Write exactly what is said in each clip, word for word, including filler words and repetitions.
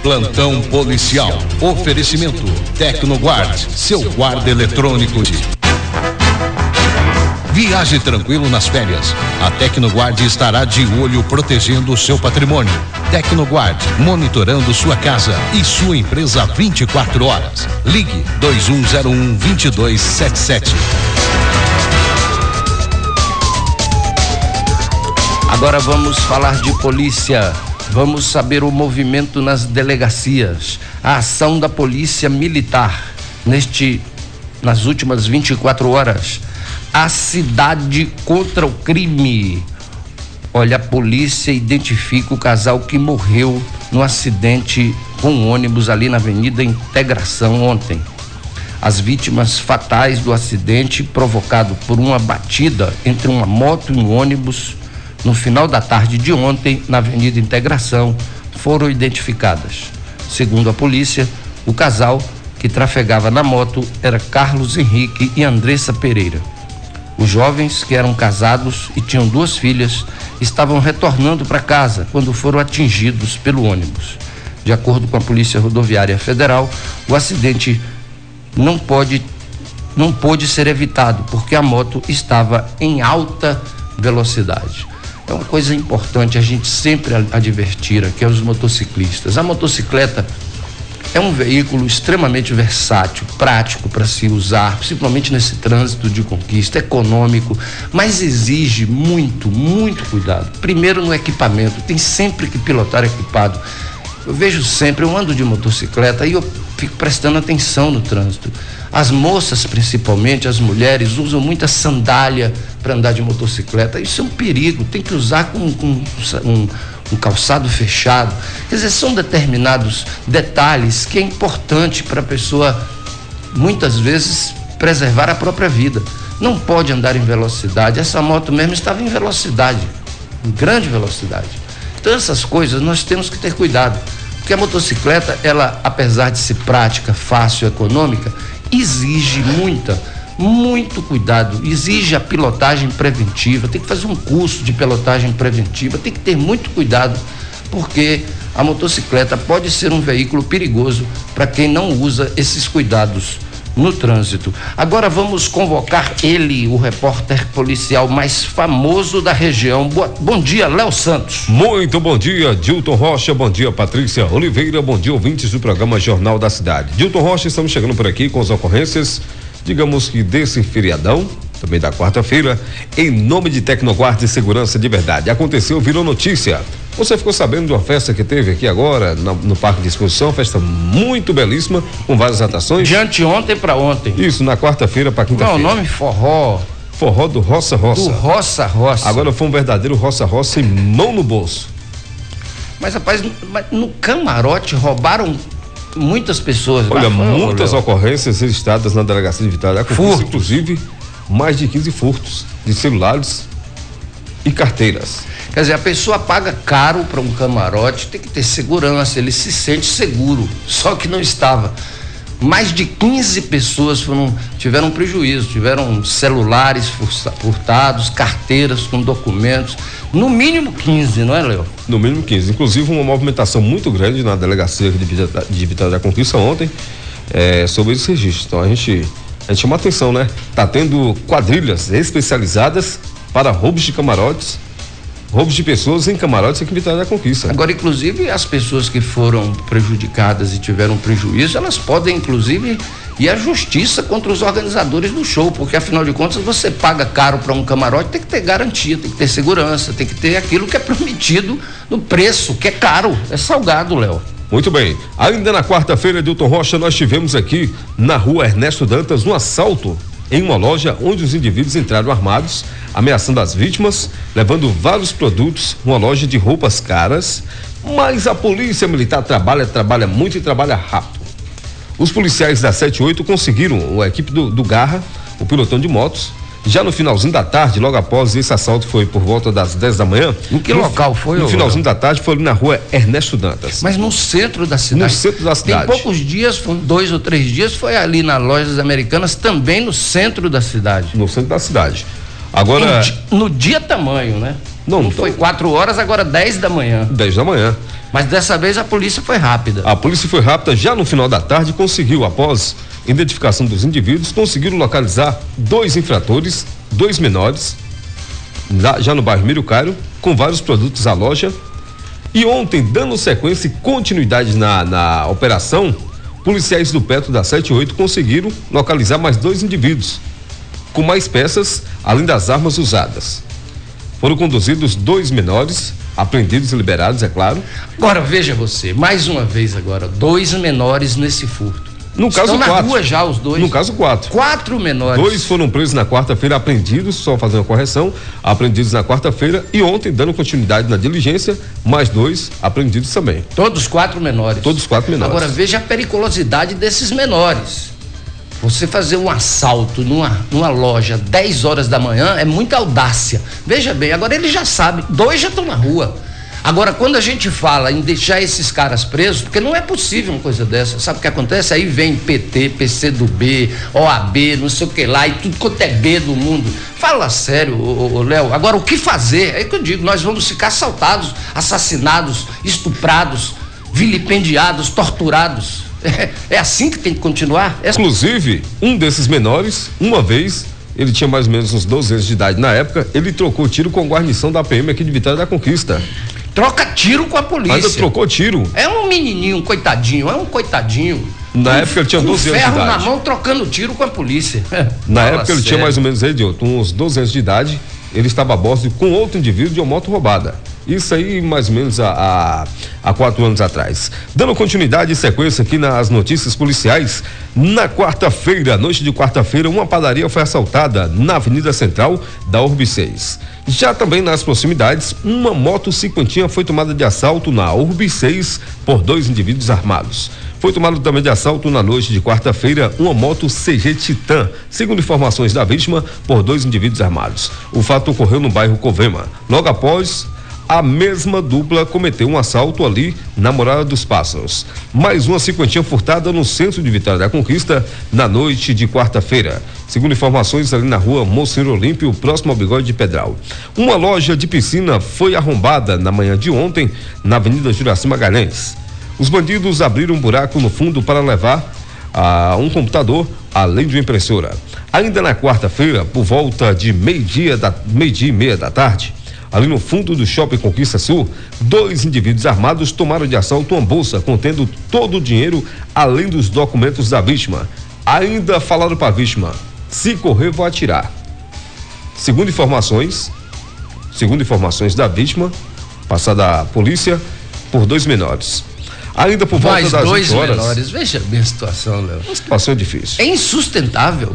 Plantão policial. Oferecimento Tecnoguard, seu guarda eletrônico. Viaje tranquilo nas férias. A Tecnoguard estará de olho protegendo o seu patrimônio. Tecnoguard, monitorando sua casa e sua empresa vinte e quatro horas. Ligue dois um zero um, dois dois sete sete. Agora vamos falar de polícia. Vamos saber o movimento nas delegacias. A ação da polícia militar neste, nas últimas vinte e quatro horas. A cidade contra o crime. Olha, a polícia identifica o casal que morreu no acidente com um ônibus ali na Avenida Integração ontem. As vítimas fatais do acidente provocado por uma batida entre uma moto e um ônibus no final da tarde de ontem na Avenida Integração foram identificadas. Segundo a polícia, o casal que trafegava na moto era Carlos Henrique e Andressa Pereira. Os jovens, que eram casados e tinham duas filhas, estavam retornando para casa quando foram atingidos pelo ônibus. De acordo com a Polícia Rodoviária Federal, o acidente não pode, não pôde ser evitado porque a moto estava em alta velocidade. É uma coisa importante a gente sempre advertir aqui aos motociclistas. A motocicleta é um veículo extremamente versátil, prático para se usar, principalmente nesse trânsito de conquista, econômico, mas exige muito, muito cuidado. Primeiro no equipamento, tem sempre que pilotar equipado. Eu vejo sempre, eu ando de motocicleta e eu fico prestando atenção no trânsito. As moças, principalmente, as mulheres, usam muita sandália para andar de motocicleta. Isso é um perigo, tem que usar com, com um, um calçado fechado. Quer dizer, são determinados detalhes que é importante para a pessoa, muitas vezes, preservar a própria vida. Não pode andar em velocidade. Essa moto mesmo estava em velocidade, em grande velocidade. Então, essas coisas nós temos que ter cuidado. Porque a motocicleta, ela, apesar de ser prática, fácil, econômica, exige muita, muito cuidado, exige a pilotagem preventiva, tem que fazer um curso de pilotagem preventiva, tem que ter muito cuidado, porque a motocicleta pode ser um veículo perigoso para quem não usa esses cuidados no trânsito. Agora vamos convocar ele, o repórter policial mais famoso da região. Boa, bom dia, Léo Santos. Muito bom dia, Dilton Rocha, bom dia, Patrícia Oliveira, bom dia, ouvintes do programa Jornal da Cidade. Dilton Rocha, estamos chegando por aqui com as ocorrências, digamos que desse feriadão, também da quarta-feira, em nome de Tecnoguard e Segurança de Verdade. Aconteceu, virou notícia. Você ficou sabendo de uma festa que teve aqui agora no, no Parque de Exposição, festa muito belíssima, com várias atrações. De anteontem para ontem. Isso, na quarta-feira para quinta-feira. Não, o nome forró. Forró do Roça Roça. Do Roça Roça. Agora foi um verdadeiro Roça Roça e mão no bolso. Mas, rapaz, no camarote roubaram muitas pessoas. Olha, lá, muitas olha. ocorrências registradas na delegacia de Vitória da Conquista, inclusive mais de quinze furtos de celulares e carteiras. Quer dizer, a pessoa paga caro para um camarote, tem que ter segurança, ele se sente seguro, só que não estava. Mais de quinze pessoas foram, tiveram prejuízo, tiveram celulares furtados, carteiras com documentos, no mínimo quinze, não é, Léo? No mínimo quinze, inclusive uma movimentação muito grande na delegacia de Vitória da Conquista ontem, é, sobre esse registro. Então a gente, a gente chama atenção, né? Tá tendo quadrilhas especializadas para roubos de camarotes, roubos de pessoas em camarotes aqui em Vitória da Conquista. Agora, inclusive, as pessoas que foram prejudicadas e tiveram prejuízo, elas podem, inclusive, ir à justiça contra os organizadores do show, porque, afinal de contas, você paga caro para um camarote, tem que ter garantia, tem que ter segurança, tem que ter aquilo que é prometido no preço, que é caro, é salgado, Léo. Muito bem. Ainda na quarta-feira, Dilton Rocha, nós tivemos aqui na rua Ernesto Dantas um assalto em uma loja onde os indivíduos entraram armados, ameaçando as vítimas, levando vários produtos, uma loja de roupas caras, mas a polícia militar trabalha, trabalha muito e trabalha rápido. Os policiais da setenta e oito conseguiram, a equipe do, do Garra, o pilotão de motos, já no finalzinho da tarde, logo após esse assalto, foi por volta das dez da manhã. Em que no, local foi? No finalzinho da tarde, foi ali na rua Ernesto Dantas. Mas no centro da cidade? No centro da cidade. Tem poucos dias, dois ou três dias, foi ali na Lojas Americanas, também no centro da cidade. No centro da cidade. Agora... No, no dia tamanho, né? Não, não foi quatro horas, agora dez da manhã. dez da manhã. Mas dessa vez a polícia foi rápida. A polícia foi rápida, já no final da tarde conseguiu, após identificação dos indivíduos, conseguiram localizar dois infratores, dois menores, já no bairro Mírio Cairo, com vários produtos à loja. E ontem, dando sequência e continuidade na, na operação, policiais do Petro da setenta e oito conseguiram localizar mais dois indivíduos, com mais peças, além das armas usadas. Foram conduzidos dois menores, apreendidos e liberados, é claro. Agora, veja você, mais uma vez agora, dois menores nesse furto. No caso, Estão na quatro. rua já os dois. No caso, quatro. Quatro menores. Dois foram presos na quarta-feira, apreendidos, só fazendo a correção, apreendidos na quarta-feira, e ontem, dando continuidade na diligência, mais dois apreendidos também. Todos quatro menores. Todos quatro menores. Agora, veja a periculosidade desses menores. Você fazer um assalto numa, numa loja dez horas da manhã é muita audácia. Veja bem, agora ele já sabe, dois já estão na rua. Agora, quando a gente fala em deixar esses caras presos, porque não é possível uma coisa dessa, sabe o que acontece? Aí vem P T, P C do B, O A B, não sei o que lá, e tudo quanto é B do mundo. Fala sério, ô, ô, Léo, agora o que fazer? É que eu digo, nós vamos ficar assaltados, assassinados, estuprados, vilipendiados, torturados. É, é assim que tem que continuar? É... Inclusive, um desses menores, uma vez, ele tinha mais ou menos uns doze anos de idade na época, ele trocou tiro com a guarnição da P M aqui de Vitória da Conquista. Troca tiro com a polícia. Ainda trocou tiro. É um menininho, um coitadinho, é um coitadinho. Na um, época ele tinha doze um anos de idade. ferro na mão, trocando tiro com a polícia. Na Fala época ele sério. tinha mais ou menos aí, uns doze anos de idade, ele estava a bordo com outro indivíduo de uma moto roubada. Isso aí mais ou menos há, há, há quatro anos atrás. Dando continuidade e sequência aqui nas notícias policiais, na quarta-feira, noite de quarta-feira, uma padaria foi assaltada na Avenida Central da Urb seis. Já também nas proximidades, uma moto cinquentinha foi tomada de assalto na Urb seis por dois indivíduos armados. Foi tomado também de assalto na noite de quarta-feira uma moto C G Titan, segundo informações da vítima, por dois indivíduos armados. O fato ocorreu no bairro Covema. Logo após, a mesma dupla cometeu um assalto ali na Morada dos Pássaros. Mais uma cinquentinha furtada no centro de Vitória da Conquista na noite de quarta-feira. Segundo informações, ali na rua Monsenhor Olímpio, próximo ao Bigode de Pedral. Uma loja de piscina foi arrombada na manhã de ontem na Avenida Juraci Magalhães. Os bandidos abriram um buraco no fundo para levar a um computador, além de uma impressora. Ainda na quarta-feira, por volta de meio-dia da meio-dia e meia da tarde, ali no fundo do Shopping Conquista Sul, dois indivíduos armados tomaram de assalto uma bolsa contendo todo o dinheiro, além dos documentos da vítima. Ainda falaram para a vítima: se correr, vou atirar. Segundo informações, segundo informações da vítima, passada à polícia, por dois menores. Ainda por volta Mais das dois vinte horas. menores, veja bem a situação, Léo. Uma situação difícil. É insustentável.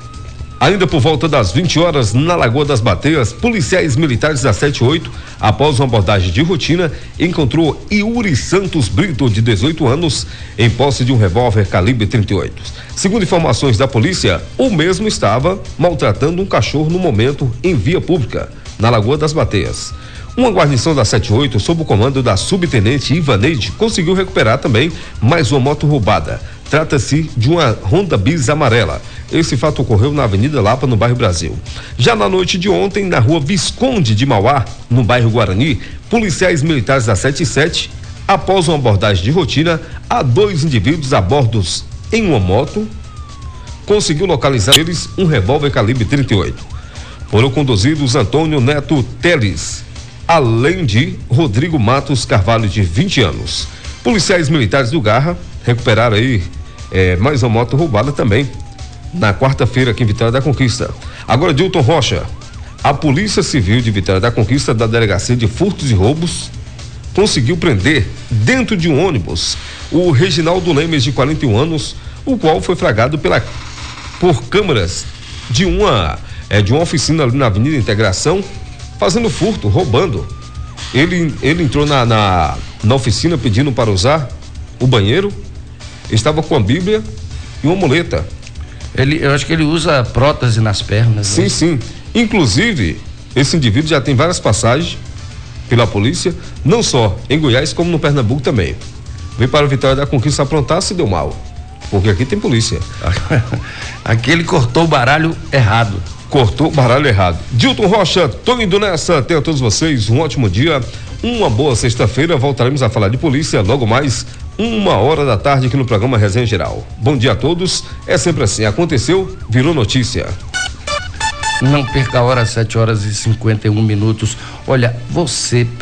Ainda por volta das vinte horas, na Lagoa das Bateias, policiais militares da setenta e oito, após uma abordagem de rotina, encontrou Yuri Santos Brito, de dezoito anos, em posse de um revólver calibre trinta e oito. Segundo informações da polícia, o mesmo estava maltratando um cachorro no momento em via pública, na Lagoa das Bateias. Uma guarnição da setenta e oito, sob o comando da subtenente Ivaneide, conseguiu recuperar também mais uma moto roubada. Trata-se de uma Honda Bis amarela. Esse fato ocorreu na Avenida Lapa, no bairro Brasil. Já na noite de ontem, na rua Visconde de Mauá, no bairro Guarani, policiais militares da setenta e sete, após uma abordagem de rotina a dois indivíduos a bordo em uma moto, conseguiu localizar eles um revólver calibre trinta e oito. Foram conduzidos Antônio Neto Teles, além de Rodrigo Matos Carvalho, de vinte anos. Policiais militares do Garra recuperaram aí é, mais uma moto roubada também na quarta-feira aqui em Vitória da Conquista. Agora, Dilton Rocha, a Polícia Civil de Vitória da Conquista, da Delegacia de Furtos e Roubos, conseguiu prender dentro de um ônibus o Reginaldo Lemes, de quarenta e um anos, o qual foi flagrado pela, por câmeras de uma, é, de uma oficina ali na Avenida Integração, fazendo furto, roubando. Ele, ele entrou na, na, na oficina pedindo para usar o banheiro, estava com a Bíblia e uma muleta. Ele, eu acho que ele usa prótese nas pernas. Sim, né? sim. Inclusive, esse indivíduo já tem várias passagens pela polícia, não só em Goiás, como no Pernambuco também. Veio para a Vitória da Conquista aprontar, se deu mal. Porque aqui tem polícia. Aqui ele cortou o baralho errado. Cortou o baralho errado. Dilton Rocha, tô indo nessa. Tenha todos vocês um ótimo dia, uma boa sexta-feira. Voltaremos a falar de polícia logo mais uma hora da tarde aqui no programa Resenha Geral. Bom dia a todos. É sempre assim. Aconteceu, virou notícia. Não perca a hora, sete horas e cinquenta e um minutos. Olha, você